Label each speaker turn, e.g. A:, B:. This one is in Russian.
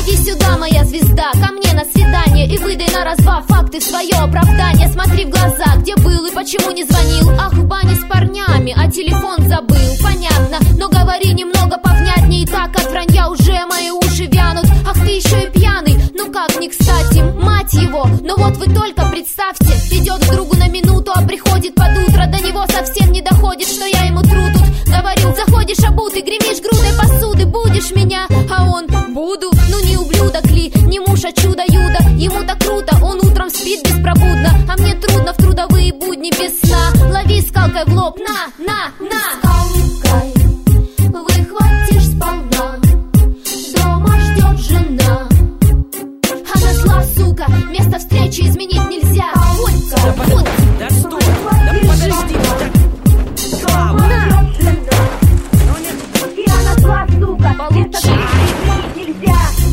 A: Иди сюда, моя звезда, ко мне на свидание и выдай на раз-два факты в свое оправдание. Смотри в глаза, где был и почему не звонил. Ах, в бане с парнями, а телефон забыл. Понятно, но говори немного повнятнее. И так от вранья уже мои уши вянут. Ах, ты еще и пьяный, ну как не кстати, мать его. Но вот вы только представьте, идет к другу на минуту, а приходит под утро. До него совсем не доходит, что я ему тру тут. Говорил, заходишь обутый, гремишь грудой посуды. Будешь меня, а он: буду. Ну не ублюдок ли, не муж, а чудо-юдо. Ему так круто, он утром спит беспробудно, а мне трудно в трудовые будни без сна. Лови скалкой в лоб, на. Скалкой выхватишь сполна, дома ждет жена. Она зла, сука, место встречи изменить нельзя. Вот.
B: Да стой, да подожди, Слава!
A: И она зла, сука, место встречи изменить нельзя.